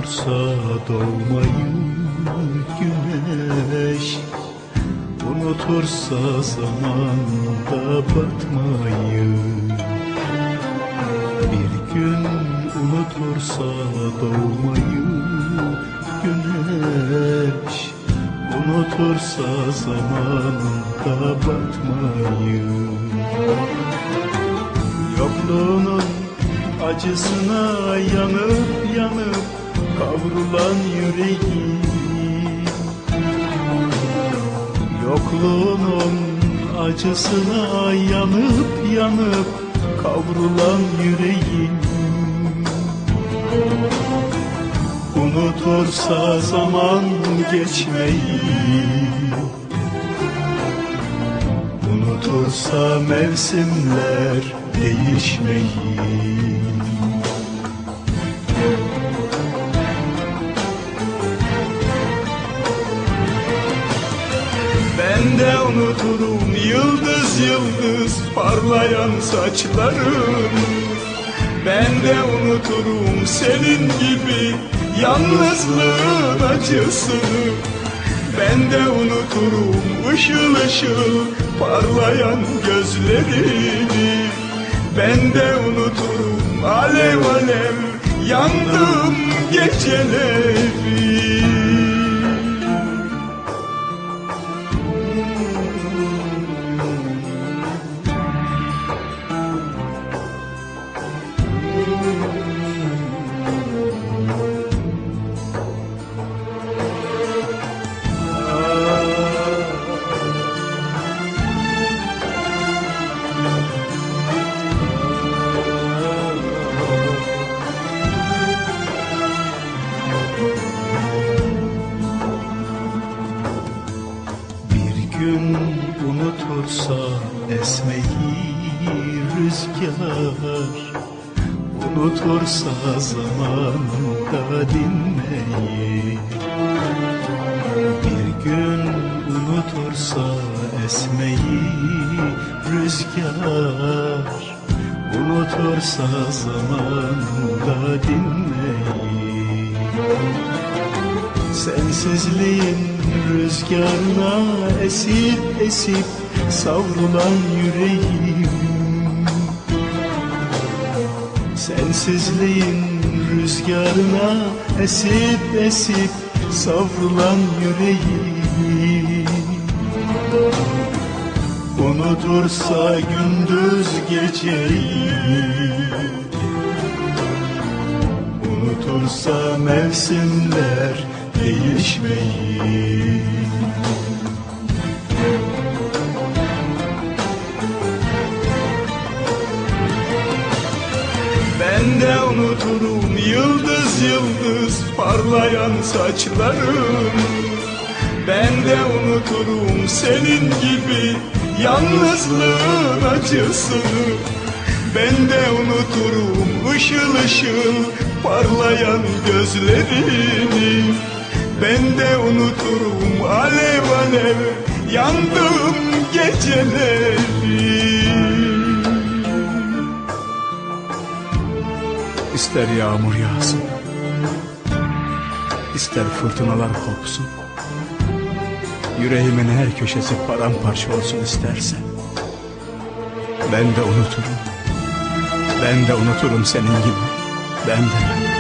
unutursa doğmayı güneş, unutursa zamanda batmayı, bir gün unutursa doğmayı güneş, unutursa zamanında batmayı. Yokluğunun acısına yanıp yanıp kavrulan yüreğim, yokluğunun acısına yanıp yanıp kavrulan yüreğim, unutursa zaman geçmeyi, unutursa mevsimler değişmeyi. Ben de unuturum yıldız yıldız parlayan saçların, ben de unuturum senin gibi yalnızlığın acısını, ben de unuturum ışıl ışıl parlayan gözlerini, ben de unuturum alev alev yandığım geceleri. Gün unutursa esmeyi rüzgar, unutursa zamanında dinmeyi, bir gün unutursa esmeyi rüzgar, unutursa zamanında dinmeyi. Sensizliğin rüzgarına esip esip savrulan yüreğim, sensizliğin rüzgarına esip esip savrulan yüreğim, unutursa gündüz geceyi, unutursa mevsimler değişmeyi. Ben de unuturum yıldız yıldız parlayan saçların, ben de unuturum senin gibi yalnızlığın acısını, ben de unuturum ışıl ışıl parlayan gözlerini, ben de unuturum alev alev yandığım geceleri. İster yağmur yağsın, ister fırtınalar kopsun, yüreğimin her köşesi paramparça olsun istersen, ben de unuturum, ben de unuturum senin gibi, ben de.